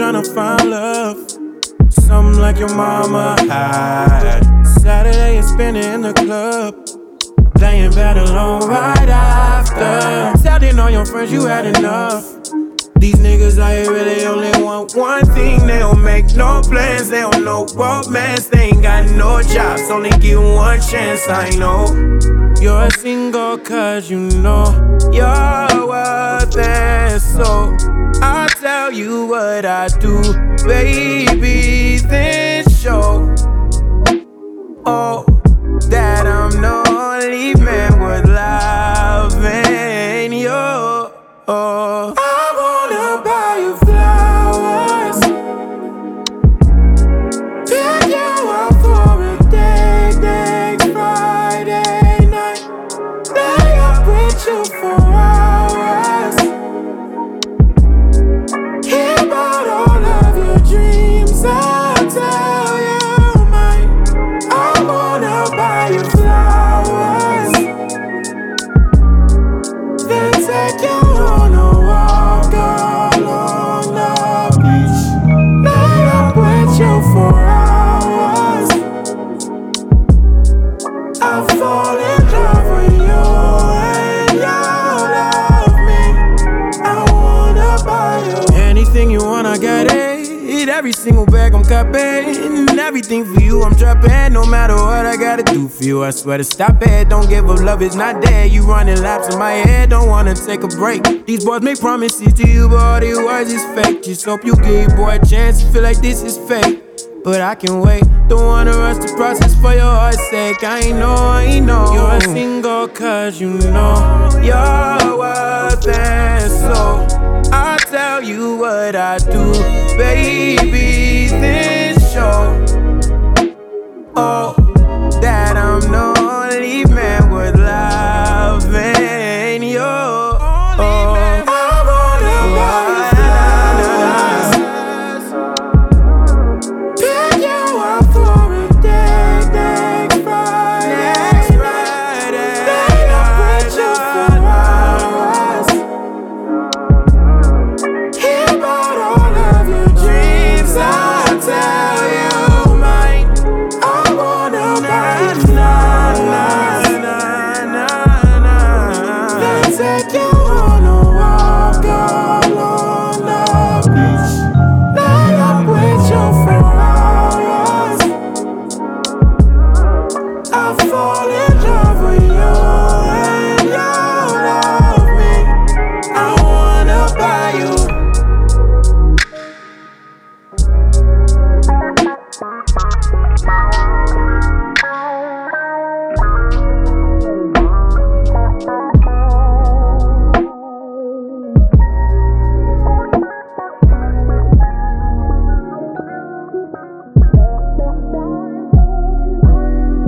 tryna find love. Something like your mama had. Saturday and spend it in the club. Playing battle on right after. Telling all your friends you had enough. These niggas out here really only want one thing. They don't make no plans, they don't know romance. They ain't got no jobs, only get one chance. I know you're single cause you know you're worth it. So I'll tell you what I do, baby, then show that I'm the only man worth loving you. I wanna buy you flowers, pick you up for a date next Friday night, lay up with you for hours, hear about all of your dreams, I'll tell you mine. I wanna buy you flowers, then take you on a walk along the beach, lay up with you for hours. I fall in love with you and you love me. I wanna buy you anything you want, I got it. Every single bag I'm cupping, everything for you I'm dropping. No matter what I gotta do for you, I swear to stop it. Don't give up, love is not there. You running laps in my head, don't wanna take a break. These boys make promises to you, but all these words is fake. Just hope you give your boy a chance to feel like this is fake. But I can wait, don't wanna rush the process for your heart's sake. I know you're single cause you know you're worth it. So I'll tell you what I do, baby, then show